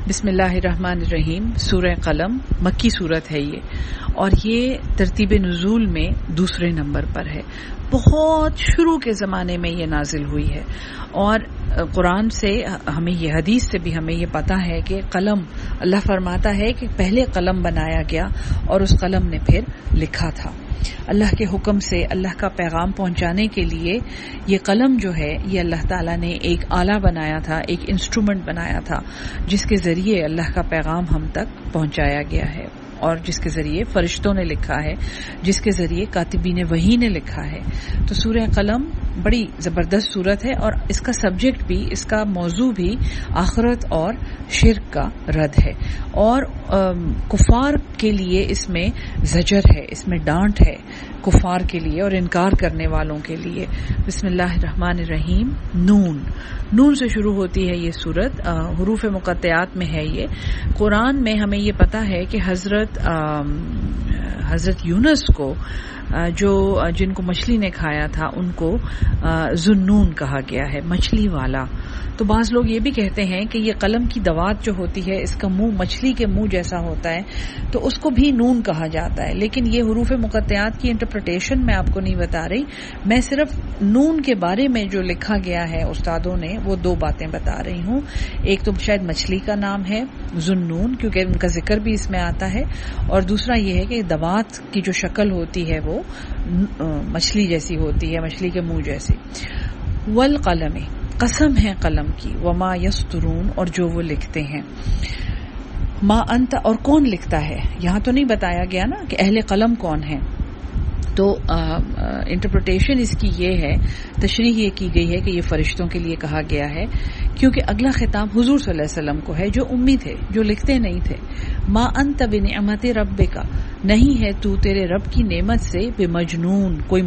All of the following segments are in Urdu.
بسم اللہ الرحمن الرحیم. سورہ قلم مکی صورت ہے یہ، اور یہ ترتیب نزول میں دوسرے نمبر پر ہے. بہت شروع کے زمانے میں یہ نازل ہوئی ہے، اور قرآن سے ہمیں یہ، حدیث سے بھی ہمیں یہ پتہ ہے کہ قلم، اللہ فرماتا ہے کہ پہلے قلم بنایا گیا اور اس قلم نے پھر لکھا تھا. اللہ کے حکم سے اللہ کا پیغام پہنچانے کے لیے یہ قلم جو ہے، یہ اللہ تعالیٰ نے ایک آلہ بنایا تھا، ایک انسٹرومنٹ بنایا تھا، جس کے ذریعے اللہ کا پیغام ہم تک پہنچایا گیا ہے، اور جس کے ذریعے فرشتوں نے لکھا ہے، جس کے ذریعے کاتبین وحی نے لکھا ہے. تو سورہ قلم بڑی زبردست سورت ہے، اور اس کا سبجیکٹ بھی، اس کا موضوع بھی آخرت اور شرک کا رد ہے، اور کفار کے لیے اس میں زجر ہے، اس میں ڈانٹ ہے کفار کے لیے اور انکار کرنے والوں کے لیے. بسم اللہ الرحمن الرحیم. نون سے شروع ہوتی ہے یہ سورت، حروف مقطعات میں ہے یہ. قرآن میں ہمیں یہ پتہ ہے کہ حضرت یونس کو جن کو مچھلی نے کھایا تھا ان کو ذُنُّون کہا گیا ہے، مچھلی والا. تو بعض لوگ یہ بھی کہتے ہیں کہ یہ قلم کی دوات جو ہوتی ہے، اس کا منہ مچھلی کے منہ جیسا ہوتا ہے، تو اس کو بھی نون کہا جاتا ہے. لیکن یہ حروف مقطعات کی انٹرپریٹیشن میں آپ کو نہیں بتا رہی، میں صرف نون کے بارے میں جو لکھا گیا ہے استادوں نے وہ دو باتیں بتا رہی ہوں. ایک تو شاید مچھلی کا نام ہے ذُنُّون، کیونکہ ان کا ذکر بھی اس میں آتا ہے، اور دوسرا یہ ہے کہ دوات کی جو شکل ہوتی ہے وہ مچھلی جیسی ہوتی ہے، مچھلی کے منہ جیسی. والقلم، قسم ہے قلم کی، وما یسطرون، اور جو وہ لکھتے ہیں. ما انت، اور کون لکھتا ہے، یہاں تو نہیں بتایا گیا نا کہ اہل قلم کون ہیں. تو انٹرپریٹیشن اس کی یہ ہے، تشریح یہ کی گئی ہے کہ یہ فرشتوں کے لیے کہا گیا ہے، کیونکہ اگلا خطاب حضور صلی اللہ علیہ وسلم کو ہے جو امی تھے، جو لکھتے نہیں تھے. ما انت بنعمت ربک، نہیں ہے تو تیرے رب کی نعمت سے بمجنون، کوئی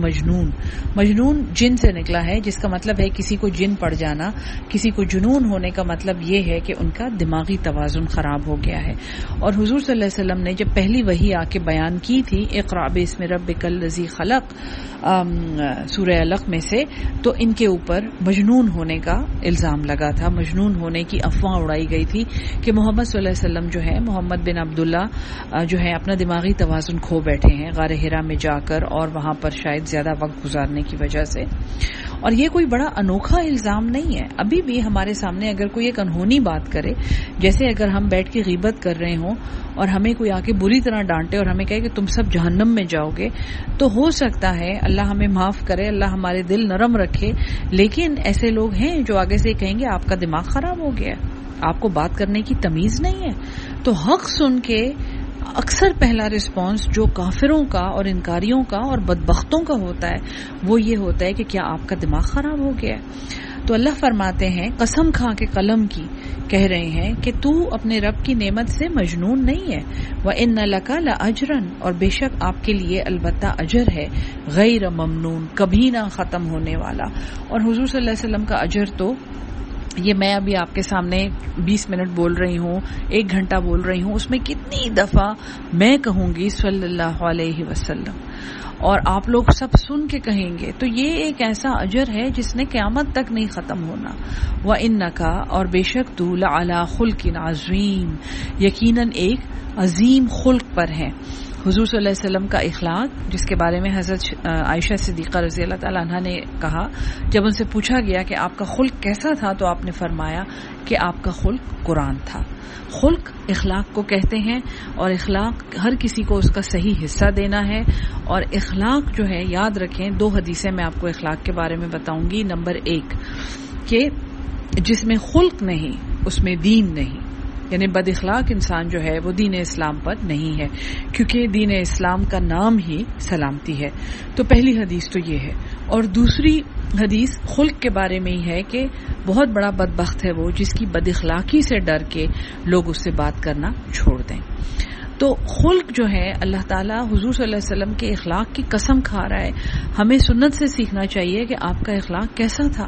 مجنون جن سے نکلا ہے، جس کا مطلب ہے کسی کو جن پڑ جانا، کسی کو جنون ہونے کا مطلب یہ ہے کہ ان کا دماغی توازن خراب ہو گیا ہے. اور حضور صلی اللہ علیہ وسلم نے جب پہلی وحی آ کے بیان کی تھی، اقرأ باسم ربک الذی خلق، سورہ علق میں سے، تو ان کے اوپر مجنون ہونے کا الزام لگا تھا، مجنون ہونے کی افواہ اڑائی گئی تھی کہ محمد صلی اللہ علیہ وسلم جو ہے، محمد بن عبداللہ جو ہے، اپنا دماغی توازن کھو بیٹھے ہیں غار حرا میں جا کر، اور وہاں پر شاید زیادہ وقت گزارنے کی وجہ سے. اور یہ کوئی بڑا انوکھا الزام نہیں ہے. ابھی بھی ہمارے سامنے اگر کوئی ایک انہونی بات کرے، جیسے اگر ہم بیٹھ کے غیبت کر رہے ہوں اور ہمیں کوئی آ کے بری طرح ڈانٹے اور ہمیں کہے کہ تم سب جہنم میں جاؤ گے، تو ہو سکتا ہے اللہ ہمیں معاف کرے، اللہ ہمارے دل نرم رکھے. لیکن ایسے لوگ ہیں جو آگے سے کہیں گے آپ کا دماغ خراب ہو گیا ہے، آپ کو بات کرنے کی تمیز نہیں ہے. تو حق سن کے اکثر پہلا رسپانس جو کافروں کا اور انکاریوں کا اور بدبختوں کا ہوتا ہے وہ یہ ہوتا ہے کہ کیا آپ کا دماغ خراب ہو گیا ہے. تو اللہ فرماتے ہیں، قسم کھا کے قلم کی کہہ رہے ہیں کہ تو اپنے رب کی نعمت سے مجنون نہیں ہے. وَإِنَّ لَكَ لَأَجْرًا، اور بے شک آپ کے لیے البتہ اجر ہے، غیر ممنون، کبھی نہ ختم ہونے والا. اور حضور صلی اللہ علیہ وسلم کا اجر تو یہ میں ابھی آپ کے سامنے 20 منٹ بول رہی ہوں، 1 گھنٹہ بول رہی ہوں، اس میں کتنی دفعہ میں کہوں گی صلی اللہ علیہ وسلم، اور آپ لوگ سب سن کے کہیں گے. تو یہ ایک ایسا اجر ہے جس نے قیامت تک نہیں ختم ہونا. وَإِنَّكَ، اور بے شک تو، لَعَلَىٰ خُلْقٍ عَظِيمٍ، یقیناً ایک عظیم خلق پر ہے. حضور صلی اللہ علیہ وسلم کا اخلاق، جس کے بارے میں حضرت عائشہ صدیقہ رضی اللہ تعالیٰ عنہ نے کہا، جب ان سے پوچھا گیا کہ آپ کا خلق کیسا تھا، تو آپ نے فرمایا کہ آپ کا خلق قرآن تھا. خلق اخلاق کو کہتے ہیں، اور اخلاق ہر کسی کو اس کا صحیح حصہ دینا ہے. اور اخلاق جو ہے، یاد رکھیں، 2 حدیثیں میں آپ کو اخلاق کے بارے میں بتاؤں گی. نمبر 1 کہ جس میں خلق نہیں اس میں دین نہیں، یعنی بد اخلاق انسان جو ہے وہ دین اسلام پر نہیں ہے، کیونکہ دین اسلام کا نام ہی سلامتی ہے. تو پہلی حدیث تو یہ ہے. اور دوسری حدیث خلق کے بارے میں ہی ہے کہ بہت بڑا بدبخت ہے وہ جس کی بد اخلاقی سے ڈر کے لوگ اس سے بات کرنا چھوڑ دیں. تو خلق جو ہے، اللہ تعالیٰ حضور صلی اللہ علیہ وسلم کے اخلاق کی قسم کھا رہا ہے. ہمیں سنت سے سیکھنا چاہیے کہ آپ کا اخلاق کیسا تھا.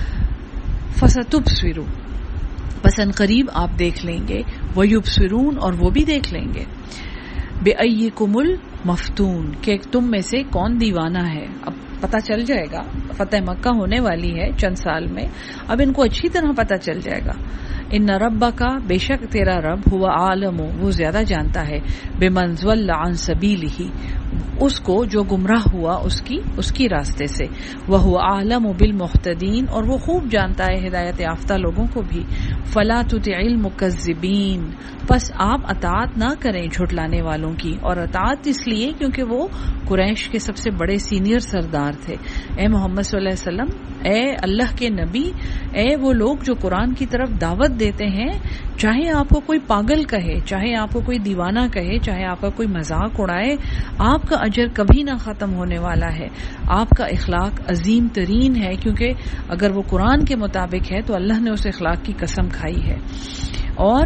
فَسَتُبْصِرُ، بس ان قریب آپ دیکھ لیں گے، وَيُبْصِرُونَ، اور وہ بھی دیکھ لیں گے. بِأَيِّكُمُ الْمَفْتُونَ، کہ تم میں سے کون دیوانہ ہے. اب پتہ چل جائے گا، فتح مکہ ہونے والی ہے چند سال میں، اب ان کو اچھی طرح پتہ چل جائے گا. ان ربک بیشک تیرا رب ہوا عالم وہ زیادہ جانتا ہے بمن ضل عن سبیلہ اس کو جو گمراہ ہوا اس کی راستے سے، وہو عالم بالمہتدین اور وہ خوب جانتا ہے ہدایت یافتہ لوگوں کو بھی۔ فلا تطع المکذبین پس آپ اطاعت نہ کریں جھٹلانے والوں کی، اور اطاعت اس لیے کیونکہ وہ قریش کے سب سے بڑے سینئر سردار تھے۔ اے محمد صلی اللہ علیہ وسلم، اے اللہ کے نبی، اے وہ لوگ جو قرآن کی طرف دعوت دیتے ہیں، چاہے آپ کو کوئی پاگل کہے، چاہے آپ کو کوئی دیوانہ کہے، چاہے آپ کا کوئی مذاق اڑائے، آپ کا اجر کبھی نہ ختم ہونے والا ہے، آپ کا اخلاق عظیم ترین ہے، کیونکہ اگر وہ قرآن کے مطابق ہے تو اللہ نے اس اخلاق کی قسم کھائی ہے، اور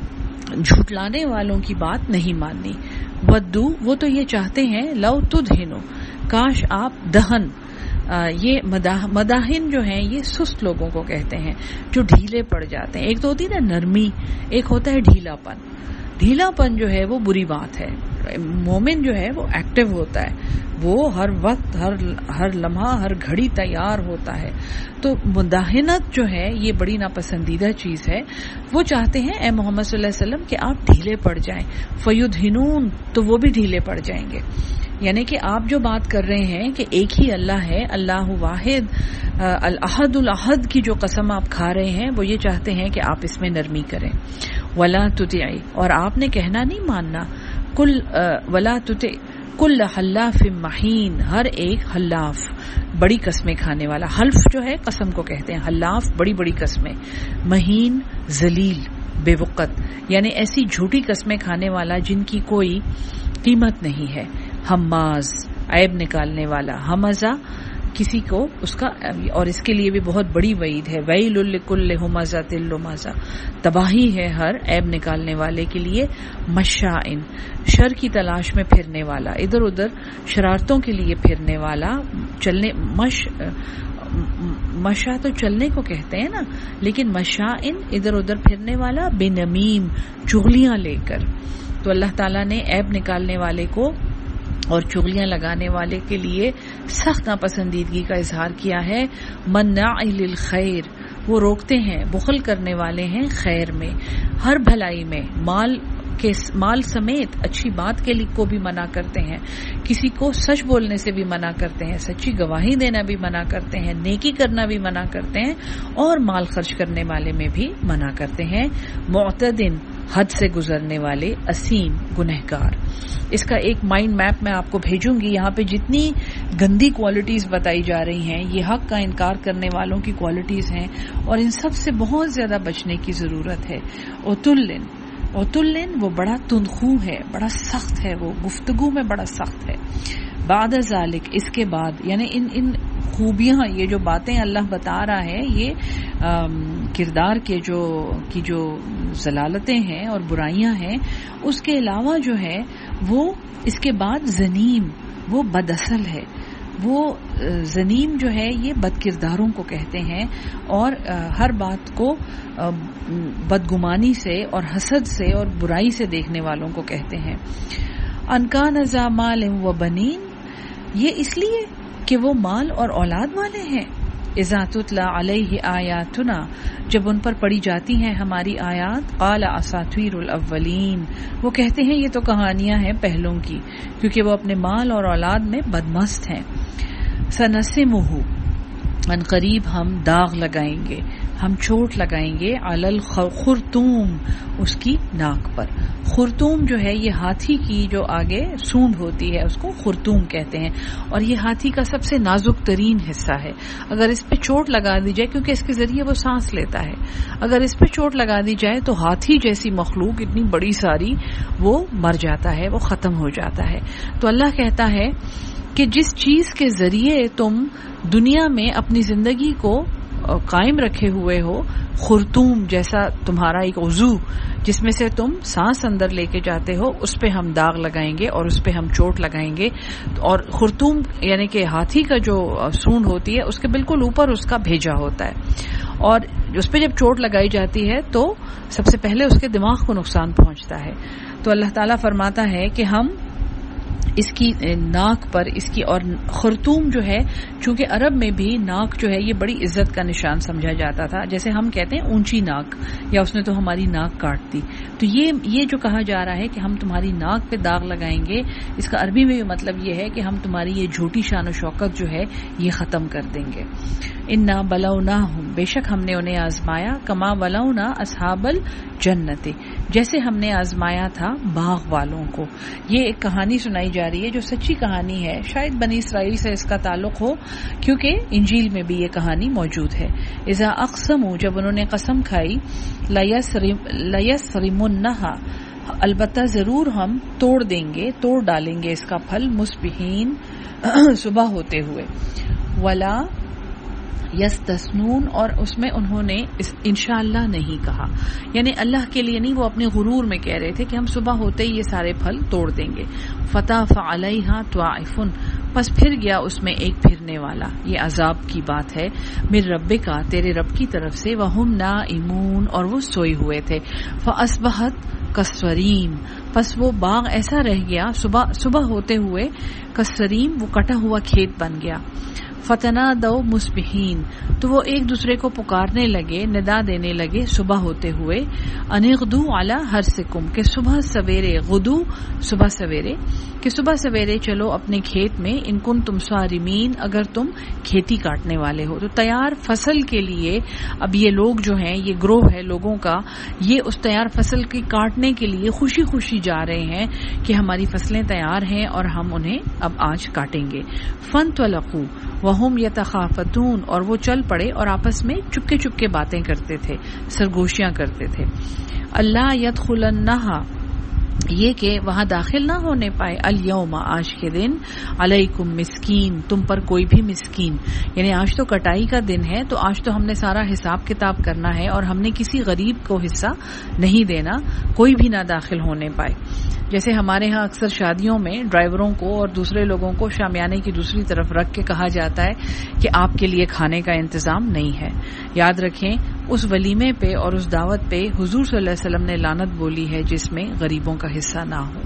جھٹلانے والوں کی بات نہیں ماننی۔ ودو وہ تو یہ چاہتے ہیں، لو تدہنو کاش آپ دہن، یہ مداحن جو ہیں یہ سست لوگوں کو کہتے ہیں جو ڈھیلے پڑ جاتے ہیں۔ ایک تو ہوتی ہے نا نرمی، ایک ہوتا ہے ڈھیلا پن۔ ڈھیلا پن جو ہے وہ بری بات ہے۔ مومن جو ہے وہ ایکٹیو ہوتا ہے، وہ ہر وقت ہر لمحہ ہر گھڑی تیار ہوتا ہے۔ تو مداحنت جو ہے یہ بڑی ناپسندیدہ چیز ہے۔ وہ چاہتے ہیں اے محمد صلی اللہ علیہ وسلم کہ آپ ڈھیلے پڑ جائیں، فیدھنون تو وہ بھی ڈھیلے پڑ جائیں گے۔ یعنی کہ آپ جو بات کر رہے ہیں کہ ایک ہی اللہ ہے، اللہ واحد الاحد الاحد کی جو قسم آپ کھا رہے ہیں، وہ یہ چاہتے ہیں کہ آپ اس میں نرمی کریں۔ ولا تطعی اور آپ نے کہنا نہیں ماننا، ولا تطع کل حلاف مہین ہر ایک حلاف بڑی قسمیں کھانے والا۔ حلف جو ہے قسم کو کہتے ہیں، حلاف بڑی بڑی قسمیں، مہین ذلیل بے وقت، یعنی ایسی جھوٹی قسمیں کھانے والا جن کی کوئی قیمت نہیں ہے۔ حماز عیب نکالنے والا، حمزہ کسی کو اس کا، اور اس کے لیے بھی بہت بڑی وعید ہے، ویل لکل ہمزۃ لمزہ تباہی ہے ہر عیب نکالنے والے کے لیے۔ مشاء شر کی تلاش میں پھرنے والا، ادھر ادھر شرارتوں کے لیے پھرنے والا، چلنے مشا تو چلنے کو کہتے ہیں نا، لیکن مشاء ادھر ادھر پھرنے والا، بنمیم چغلیاں لے کر۔ تو اللہ تعالیٰ نے عیب نکالنے والے کو اور چغلیاں لگانے والے کے لیے سخت ناپسندیدگی کا اظہار کیا ہے۔ مناع للخیر وہ روکتے ہیں، بخل کرنے والے ہیں خیر میں، ہر بھلائی میں، مال سمیت اچھی بات کے لیے کو بھی منع کرتے ہیں، کسی کو سچ بولنے سے بھی منع کرتے ہیں، سچی گواہی دینا بھی منع کرتے ہیں، نیکی کرنا بھی منع کرتے ہیں، اور مال خرچ کرنے والے میں بھی منع کرتے ہیں۔ معتدن حد سے گزرنے والے، اسیم گنہگار۔ اس کا ایک مائنڈ میپ میں آپ کو بھیجوں گی، یہاں پہ جتنی گندی کوالٹیز بتائی جا رہی ہیں یہ حق کا انکار کرنے والوں کی کوالٹیز ہیں، اور ان سب سے بہت زیادہ بچنے کی ضرورت ہے۔ اوتلن وہ بڑا تندخو ہے، بڑا سخت ہے، وہ گفتگو میں بڑا سخت ہے۔ بعد ذالک اس کے بعد، یعنی ان خوبیاں، یہ جو باتیں اللہ بتا رہا ہے، یہ کردار کی جو ضلالتیں ہیں اور برائیاں ہیں، اس کے علاوہ جو ہے وہ اس کے بعد زنیم وہ بداصل ہے۔ وہ زنیم جو ہے یہ بد کرداروں کو کہتے ہیں، اور ہر بات کو بدگمانی سے اور حسد سے اور برائی سے دیکھنے والوں کو کہتے ہیں۔ انکان ذا مال و بنین یہ اس لیے کہ وہ مال اور اولاد والے ہیں۔ اذا تتلی علیہ آیاتنا جب ان پر پڑھی جاتی ہیں ہماری آیات، قال اساطیر الاولین وہ کہتے ہیں یہ تو کہانیاں ہیں پہلوں کی، کیونکہ وہ اپنے مال اور اولاد میں بدمست ہیں۔ سنسمہ ان قریب ہم داغ لگائیں گے، ہم چوٹ لگائیں گے، علی الخرطوم اس کی ناک پر۔ خرطوم جو ہے یہ ہاتھی کی جو آگے سونڈ ہوتی ہے اس کو خرطوم کہتے ہیں، اور یہ ہاتھی کا سب سے نازک ترین حصہ ہے۔ اگر اس پہ چوٹ لگا دی جائے، کیونکہ اس کے ذریعے وہ سانس لیتا ہے، اگر اس پہ چوٹ لگا دی جائے تو ہاتھی جیسی مخلوق اتنی بڑی ساری وہ مر جاتا ہے، وہ ختم ہو جاتا ہے۔ تو اللہ کہتا ہے کہ جس چیز کے ذریعے تم دنیا میں اپنی زندگی کو قائم رکھے ہوئے ہو، خرطوم جیسا تمہارا ایک عضو جس میں سے تم سانس اندر لے کے جاتے ہو، اس پہ ہم داغ لگائیں گے اور اس پہ ہم چوٹ لگائیں گے۔ اور خرطوم یعنی کہ ہاتھی کا جو سونڈ ہوتی ہے اس کے بالکل اوپر اس کا بھیجا ہوتا ہے، اور اس پہ جب چوٹ لگائی جاتی ہے تو سب سے پہلے اس کے دماغ کو نقصان پہنچتا ہے۔ تو اللہ تعالیٰ فرماتا ہے کہ ہم اس کی ناک پر اس کی، اور خرطوم جو ہے چونکہ عرب میں بھی ناک جو ہے یہ بڑی عزت کا نشان سمجھا جاتا تھا، جیسے ہم کہتے ہیں اونچی ناک، یا اس نے تو ہماری ناک کاٹ دی، تو یہ جو کہا جا رہا ہے کہ ہم تمہاری ناک پہ داغ لگائیں گے، اس کا عربی میں بھی مطلب یہ ہے کہ ہم تمہاری یہ جھوٹی شان و شوکت جو ہے یہ ختم کر دیں گے۔ انا بلوناہم، بے شک ہم نے انہیں آزمایا، کما بلونا اصحاب الجنت، جیسے ہم نے آزمایا تھا باغ والوں کو۔ یہ ایک کہانی سنائی جا رہی ہے جو سچی کہانی ہے، شاید بنی اسرائیل سے اس کا تعلق ہو کیونکہ انجیل میں بھی یہ کہانی موجود ہے۔ اذا اقسموا، جب انہوں نے قسم کھائی، لیسرمنھا، البتہ ضرور ہم توڑ دیں گے، توڑ ڈالیں گے اس کا پھل، مصبحین، صبح ہوتے ہوئے، ولا یستثنون، اور اس میں انہوں نے انشاءاللہ نہیں کہا، یعنی اللہ کے لیے نہیں، وہ اپنے غرور میں کہہ رہے تھے کہ ہم صبح ہوتے ہی یہ سارے پھل توڑ دیں گے۔ فطاف علیہا طائف، پس پھر گیا اس میں ایک پھرنے والا، یہ عذاب کی بات ہے، من ربک، تیرے رب کی طرف سے، وہم نائمون، اور وہ سوئے ہوئے تھے، فاصبحت کالصریم، پس وہ باغ ایسا رہ گیا صبح ہوتے ہوئے، کالصریم، وہ کٹا ہوا کھیت بن گیا۔ فتنادوا مصبحین، تو وہ ایک دوسرے کو پکارنے لگے، ندا دینے لگے صبح ہوتے ہوئے، ان اغدوا علی حرثکم، کہ صبح سویرے، غدو صبح سویرے، کہ صبح سویرے چلو اپنے کھیت میں، ان کنتم صارمین، اگر تم کھیتی کاٹنے والے ہو۔ تو تیار فصل کے لیے اب یہ لوگ جو ہیں، یہ گروہ ہے لوگوں کا، یہ اس تیار فصل کی کاٹنے کے لیے خوشی خوشی جا رہے ہیں کہ ہماری فصلیں تیار ہیں اور ہم انہیں اب آج کاٹیں گے۔ فانطلقوا وہم یتخافتون، اور وہ چل پڑے اور آپس میں چپکے چپکے باتیں کرتے تھے، سرگوشیاں کرتے تھے۔ اللہ یدخلنھا، یہ کہ وہاں داخل نہ ہونے پائے، الیوم، آج کے دن، علیکم مسکین، تم پر کوئی بھی مسکین، یعنی آج تو کٹائی کا دن ہے، تو آج تو ہم نے سارا حساب کتاب کرنا ہے اور ہم نے کسی غریب کو حصہ نہیں دینا، کوئی بھی نہ داخل ہونے پائے۔ جیسے ہمارے ہاں اکثر شادیوں میں ڈرائیوروں کو اور دوسرے لوگوں کو شامیانے کی دوسری طرف رکھ کے کہا جاتا ہے کہ آپ کے لیے کھانے کا انتظام نہیں ہے۔ یاد رکھیں اس ولیمے پہ اور اس دعوت پہ حضور صلی اللہ علیہ وسلم نے لعنت بولی ہے جس میں غریبوں کا حصہ نہ ہو۔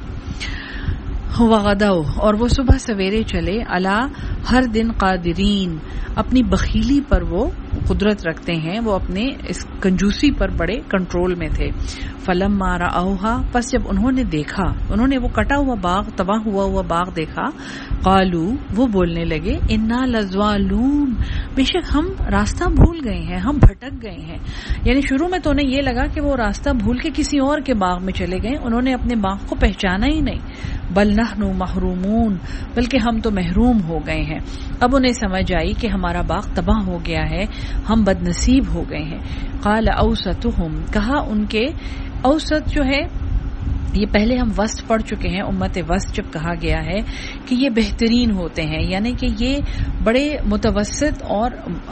وغدوا، اور وہ صبح سویرے چلے، علی ہر دن قادرین، اپنی بخیلی پر وہ قدرت رکھتے ہیں، وہ اپنے اس کنجوسی پر بڑے کنٹرول میں تھے۔ فلما رأوہا، پس جب انہوں نے دیکھا، انہوں نے وہ کٹا ہوا باغ، تباہ ہوا باغ دیکھا، قالو، وہ بولنے لگے، انا لضالون، بے شک ہم راستہ بھول گئے ہیں، ہم بھٹک گئے ہیں۔ یعنی شروع میں تو انہیں یہ لگا کہ وہ راستہ بھول کے کسی اور کے باغ میں چلے گئے، انہوں نے اپنے باغ کو پہچانا ہی نہیں۔ بل نحن محرومون، بلکہ ہم تو محروم ہو گئے ہیں۔ اب انہیں سمجھ آئی کہ ہمارا باغ تباہ ہو گیا ہے، ہم بد نصیب ہو گئے ہیں۔ قال اوسطہم، کہا ان کے اوسط جو ہے، یہ پہلے ہم وسط پڑھ چکے ہیں، امت وسط جب کہا گیا ہے کہ یہ بہترین ہوتے ہیں، یعنی کہ یہ بڑے متوسط اور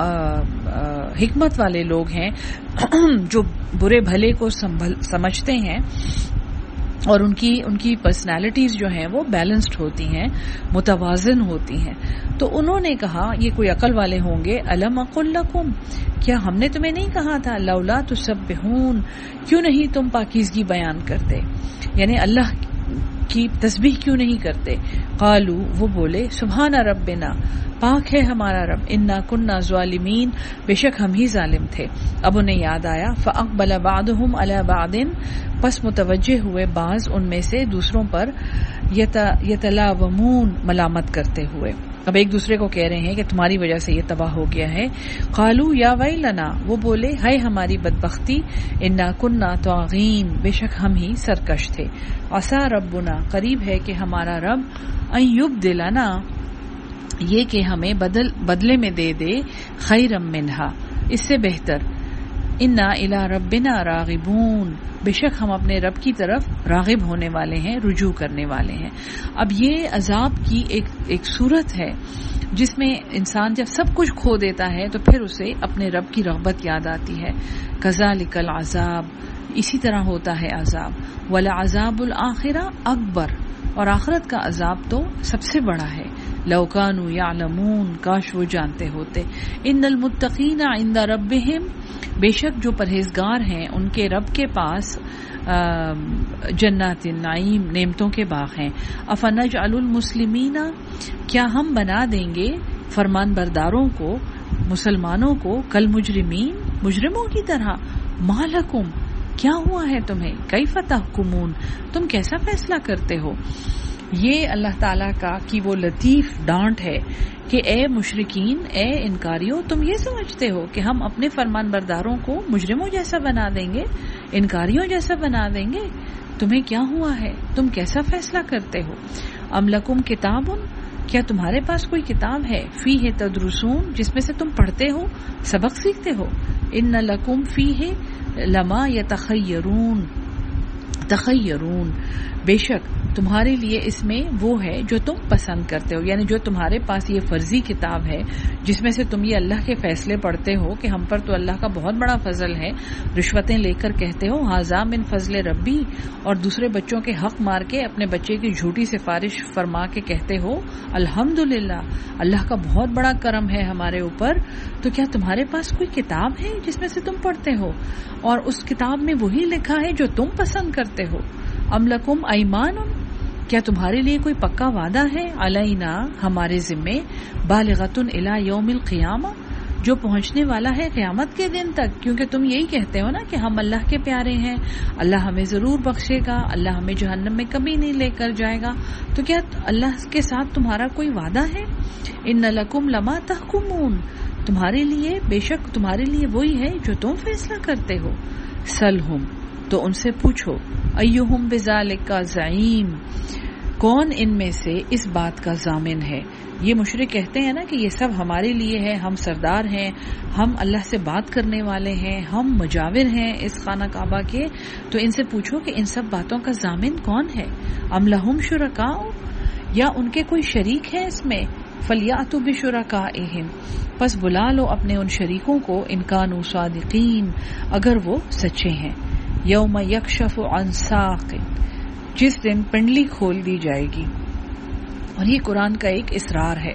حکمت والے لوگ ہیں جو برے بھلے کو سمجھتے ہیں، اور ان کی پرسنالٹیز جو ہیں وہ بیلنسڈ ہوتی ہیں، متوازن ہوتی ہیں۔ تو انہوں نے کہا، یہ کوئی عقل والے ہوں گے، الم اقل لکم، کیا ہم نے تمہیں نہیں کہا تھا، لولا تسبحون، کیوں نہیں تم پاکیزگی بیان کرتے، یعنی اللہ کی تسبیح کیوں نہیں کرتے۔ قالو، وہ بولے، سبحان ربنا، پاک ہے ہمارا رب، انا کننا ظالمین، بے شک ہم ہی ظالم تھے۔ اب انہیں یاد آیا، فاقبل بعضهم علی بعض، پس متوجہ ہوئے بعض ان میں سے دوسروں پر، یتلاومون، ملامت کرتے ہوئے، اب ایک دوسرے کو کہہ رہے ہیں کہ تمہاری وجہ سے یہ تباہ ہو گیا ہے۔ قالو یا ویلنا، وہ بولے، ہائے ہماری بدبختی، انا کننا طاغین، بے شک ہم ہی سرکش تھے۔ عسیٰ ربنا، قریب ہے کہ ہمارا رب، ان یبدلنا، یہ کہ ہمیں بدلے میں دے دے، خیرم منہا، اس سے بہتر، انا الی ربنا راغبون، بے شک ہم اپنے رب کی طرف راغب ہونے والے ہیں، رجوع کرنے والے ہیں۔ اب یہ عذاب کی ایک صورت ہے جس میں انسان جب سب کچھ کھو دیتا ہے تو پھر اسے اپنے رب کی رغبت یاد آتی ہے۔ کذالک العذاب، اسی طرح ہوتا ہے عذاب، ولعذاب الآخرہ اکبر، اور آخرت کا عذاب تو سب سے بڑا ہے. لو کانوا یعلمون، کاش وہ جانتے ہوتے. ان المتقین عند ربہم، بے شک جو پرہیزگار ہیں ان کے رب کے پاس جنات النعیم، نعمتوں کے باغ ہیں. افنجعل المسلمین، کیا ہم بنا دیں گے فرمان برداروں کو، مسلمانوں کو، کل مجرمین، مجرموں کی طرح. ما لکم، کیا ہوا ہے تمہیں، کیف تحکمون، تم کیسا فیصلہ کرتے ہو. یہ اللہ تعالیٰ کا کی وہ لطیف ڈانٹ ہے کہ اے مشرکین، اے انکاریوں، تم یہ سمجھتے ہو کہ ہم اپنے فرمان برداروں کو مجرموں جیسا بنا دیں گے، انکاریوں جیسا بنا دیں گے. تمہیں کیا ہوا ہے، تم کیسا فیصلہ کرتے ہو. ام لکم کتاب، کیا تمہارے پاس کوئی کتاب ہے، فیہ تدرسون، جس میں سے تم پڑھتے ہو، سبق سیکھتے ہو. ان لکم فیہ لما یتخیرون، تخیرون، بے شک تمہارے لیے اس میں وہ ہے جو تم پسند کرتے ہو. یعنی جو تمہارے پاس یہ فرضی کتاب ہے جس میں سے تم یہ اللہ کے فیصلے پڑھتے ہو کہ ہم پر تو اللہ کا بہت بڑا فضل ہے، رشوتیں لے کر کہتے ہو ھذا من فضل ربی، اور دوسرے بچوں کے حق مار کے اپنے بچے کی جھوٹی سفارش فرما کے کہتے ہو الحمدللہ، اللہ کا بہت بڑا کرم ہے ہمارے اوپر. تو کیا تمہارے پاس کوئی کتاب ہے جس میں سے تم پڑھتے ہو اور اس کتاب میں وہی لکھا ہے جو تم پسند کرتے ہو. ام لکم ایمان، کیا تمہارے لیے کوئی پکا وعدہ ہے، علینا، ہمارے ذمے، بالغۃ الی یوم القیامہ، جو پہنچنے والا ہے قیامت کے دن تک. کیونکہ تم یہی کہتے ہو نا کہ ہم اللہ کے پیارے ہیں، اللہ ہمیں ضرور بخشے گا، اللہ ہمیں جہنم میں کبھی نہیں لے کر جائے گا. تو کیا اللہ کے ساتھ تمہارا کوئی وعدہ ہے. ان لکم لما تحکمون، تمہارے لیے بے شک تمہارے لیے وہی ہے جو تم فیصلہ کرتے ہو. سلہم، تو ان سے پوچھو، ایہم بذالک زعیم، کون ان میں سے اس بات کا ضامن ہے. یہ مشرک کہتے ہیں نا کہ یہ سب ہمارے لیے ہے، ہم سردار ہیں، ہم اللہ سے بات کرنے والے ہیں، ہم مجاور ہیں اس خانہ کعبہ کے. تو ان سے پوچھو کہ ان سب باتوں کا ضامن کون ہے. ام لہم شرکاء، یا ان کے کوئی شریک ہے اس میں. فلیأتوا بشرکائہم، پس بلا لو اپنے ان شریکوں کو، ان کانوا صادقین، اگر وہ سچے ہیں. یوم یکشف عن ساق، جس دن پنڈلی کھول دی جائے گی. اور یہ قرآن کا ایک اسرار ہے.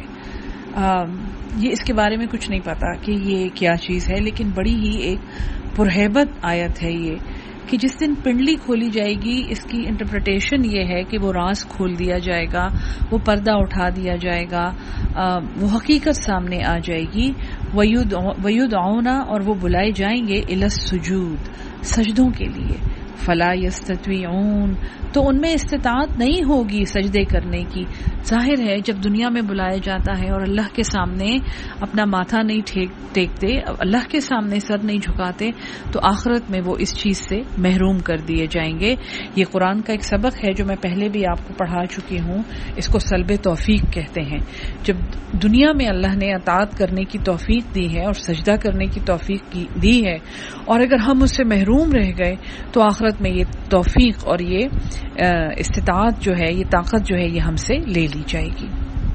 یہ اس کے بارے میں کچھ نہیں پتا کہ یہ کیا چیز ہے، لیکن بڑی ہی ایک پرہیبت آیت ہے یہ کہ جس دن پنڈلی کھولی جائے گی، اس کی انٹرپریٹیشن یہ ہے کہ وہ راز کھول دیا جائے گا، وہ پردہ اٹھا دیا جائے گا، وہ حقیقت سامنے آ جائے گی. وَيُدْعَوْنَ، اور وہ بلائے جائیں گے، إِلَى السُّجُودِ، سجدوں کے لیے. فَلَا يَسْتَطِيعُونَ، تو ان میں استطاعت نہیں ہوگی سجدے کرنے کی. ظاہر ہے جب دنیا میں بلایا جاتا ہے اور اللہ کے سامنے اپنا ماتھا نہیں ٹیکتے، اللہ کے سامنے سر نہیں جھکاتے، تو آخرت میں وہ اس چیز سے محروم کر دیے جائیں گے. یہ قرآن کا ایک سبق ہے جو میں پہلے بھی آپ کو پڑھا چکی ہوں. اس کو سلب توفیق کہتے ہیں. جب دنیا میں اللہ نے اطاعت کرنے کی توفیق دی ہے اور سجدہ کرنے کی توفیق دی ہے، اور اگر ہم اس سے محروم رہ گئے تو آخرت میں یہ توفیق اور یہ استطاعت جو ہے، یہ طاقت جو ہے، یہ ہم سے لے لی جائے گی.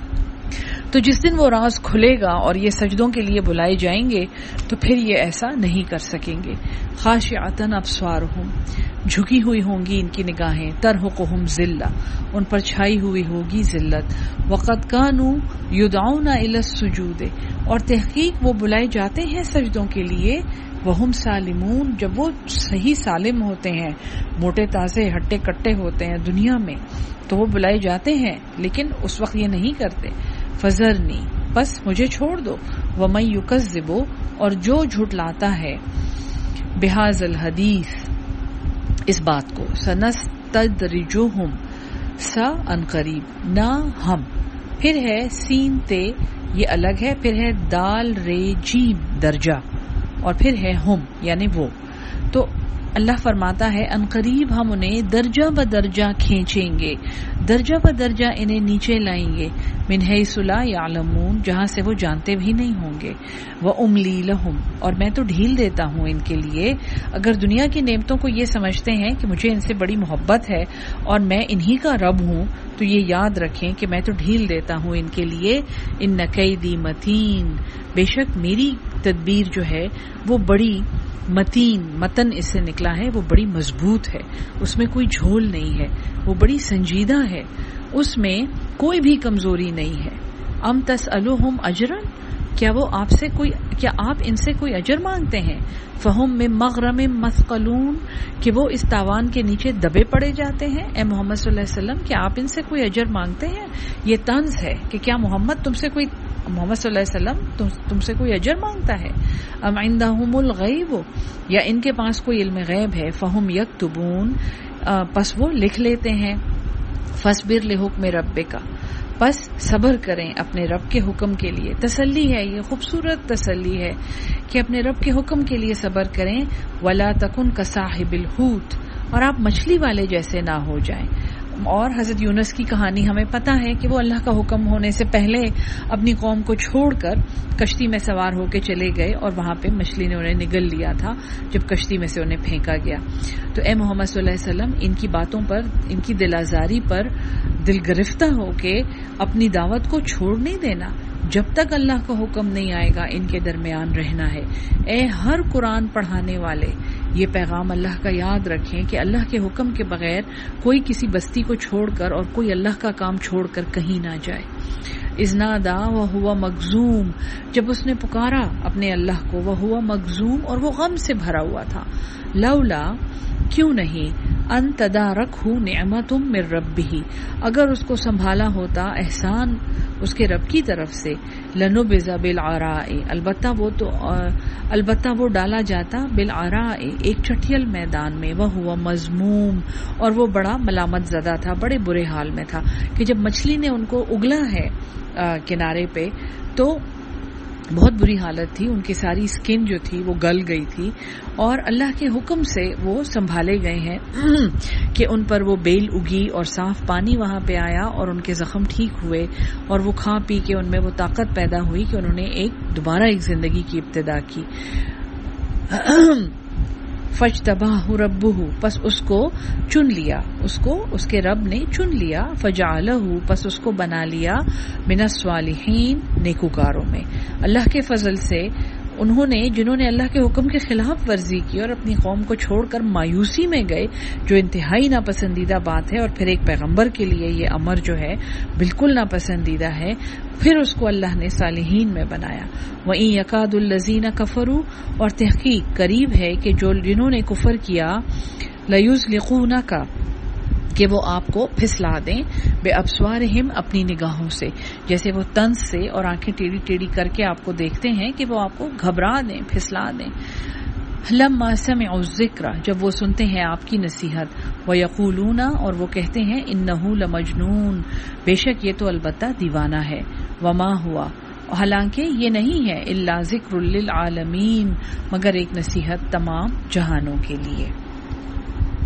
تو جس دن وہ راز کھلے گا اور یہ سجدوں کے لیے بلائے جائیں گے تو پھر یہ ایسا نہیں کر سکیں گے. خاشعۃ ابصارہم، جھکی ہوئی ہوں گی ان کی نگاہیں. ترہقہم ذلہ، ان پر چھائی ہوئی ہوگی ذلت. وقد کانوا یدعون الی السجود، اور تحقیق وہ بلائے جاتے ہیں سجدوں کے لیے. وہم سالمون، جب وہ صحیح سالم ہوتے ہیں، موٹے تازے ہٹے کٹے ہوتے ہیں دنیا میں، تو وہ بلائے جاتے ہیں، لیکن اس وقت یہ نہیں کرتے. فذرنی، بس مجھے چھوڑ دو. ومن یکذب، اور جو جھٹلاتا ہے، بہذا الحدیث، اس بات کو، سنستدرجہم، سا ان قریب، نہ ہم، پھر ہے سین تے، یہ الگ ہے، پھر ہے دال رے جیم درجہ، اور پھر ہے ہم یعنی وہ. تو اللہ فرماتا ہے ان قریب ہم انہیں درجہ بدرجہ کھینچیں گے، درجہ بدرجہ انہیں نیچے لائیں گے. من حیث لا یعلمون، جہاں سے وہ جانتے بھی نہیں ہوں گے. واملی لہم، اور میں تو ڈھیل دیتا ہوں ان کے لیے. اگر دنیا کی نعمتوں کو یہ سمجھتے ہیں کہ مجھے ان سے بڑی محبت ہے اور میں انہی کا رب ہوں، تو یہ یاد رکھیں کہ میں تو ڈھیل دیتا ہوں ان کے لیے. ان کیدی متین، بے شک میری تدبیر جو ہے وہ بڑی متن اس سے نکلا ہے، وہ بڑی مضبوط ہے، اس میں کوئی جھول نہیں ہے، وہ بڑی سنجیدہ ہے، اس میں کوئی بھی کمزوری نہیں ہے۔ ام تسألوہم اجرا، کیا آپ ان سے کوئی اجر مانگتے ہیں؟ فہم من مغرم مثقلون، کہ وہ اس تاوان کے نیچے دبے پڑے جاتے ہیں۔ اے محمد صلی اللہ علیہ وسلم، کیا آپ ان سے کوئی اجر مانگتے ہیں؟ یہ طنز ہے کہ کیا محمد صلی اللہ علیہ وسلم تم سے کوئی اجر مانگتا ہے؟ ام عندہم الغیب، یا ان کے پاس کوئی علم غیب ہے؟ فہم یکتبون، پس وہ لکھ لیتے ہیں۔ فاصبر لحکم ربک، پس صبر کریں اپنے رب کے حکم کے لیے۔ تسلی ہے، یہ خوبصورت تسلی ہے کہ اپنے رب کے حکم کے لیے صبر کریں۔ ولا تکن کصاحب الحوت، اور آپ مچھلی والے جیسے نہ ہو جائیں۔ اور حضرت یونس کی کہانی ہمیں پتہ ہے کہ وہ اللہ کا حکم ہونے سے پہلے اپنی قوم کو چھوڑ کر کشتی میں سوار ہو کے چلے گئے، اور وہاں پہ مچھلی نے انہیں نگل لیا تھا جب کشتی میں سے انہیں پھینکا گیا۔ تو اے محمد صلی اللہ علیہ وسلم، ان کی باتوں پر، ان کی دل آزاری پر دل گرفتہ ہو کے اپنی دعوت کو چھوڑ نہیں دینا۔ جب تک اللہ کا حکم نہیں آئے گا ان کے درمیان رہنا ہے۔ اے ہر قرآن پڑھانے والے، یہ پیغام اللہ کا یاد رکھیں کہ اللہ کے حکم کے بغیر کوئی کسی بستی کو چھوڑ کر اور کوئی اللہ کا کام چھوڑ کر کہیں نہ جائے۔ اذ نادا وہو مگزوم، جب اس نے پکارا اپنے اللہ کو، وہو مگزوم، اور وہ غم سے بھرا ہوا تھا۔ لولا، کیوں نہیں، ان تدارکہ نعمت من ربہ، اگر اس کو سنبھالا ہوتا احسان اس کے رب کی طرف سے، لنبذ بالعراء، البتہ وہ ڈالا جاتا بالعراء، ایک چٹیل میدان میں، وہو مذموم، اور وہ بڑا ملامت زدہ تھا، بڑے برے حال میں تھا کہ جب مچھلی نے ان کو اگلا ہے کنارے پہ تو بہت بری حالت تھی، ان کی ساری سکن جو تھی وہ گل گئی تھی، اور اللہ کے حکم سے وہ سنبھالے گئے ہیں کہ ان پر وہ بیل اگی اور صاف پانی وہاں پہ آیا اور ان کے زخم ٹھیک ہوئے، اور وہ کھا پی کے ان میں وہ طاقت پیدا ہوئی کہ انہوں نے دوبارہ ایک زندگی کی ابتدا کی۔ فاجتباہ ربہ، پس اس کو چن لیا، اس کے رب نے چن لیا، فجعلہ، پس اس کو بنا لیا، من الصالحین، نیکوکاروں میں۔ اللہ کے فضل سے جنہوں نے اللہ کے حکم کے خلاف ورزی کی اور اپنی قوم کو چھوڑ کر مایوسی میں گئے، جو انتہائی ناپسندیدہ بات ہے، اور پھر ایک پیغمبر کے لیے یہ امر جو ہے بالکل ناپسندیدہ ہے، پھر اس کو اللہ نے صالحین میں بنایا۔ وَإِن يَكَادُ الَّذِينَ كَفَرُوا، اور تحقیق قریب ہے کہ جنہوں نے کفر کیا، لَيُزْلِقُونَكَ، کہ وہ آپ کو پھسلا دیں، بے ابصارہم، اپنی نگاہوں سے، جیسے وہ طنز سے اور آنکھیں ٹیڑھی ٹیڑھی کر کے آپ کو دیکھتے ہیں کہ وہ آپ کو گھبرا دیں، پھسلا دیں۔ لما سمعوا الذکر، جب وہ سنتے ہیں آپ کی نصیحت، ویقولون، اور وہ کہتے ہیں، انہ لمجنون، بے شک یہ تو البتہ دیوانہ ہے، وما ہوا، حالانکہ یہ نہیں ہے، الا ذکر للعالمین، مگر ایک نصیحت تمام جہانوں کے لیے۔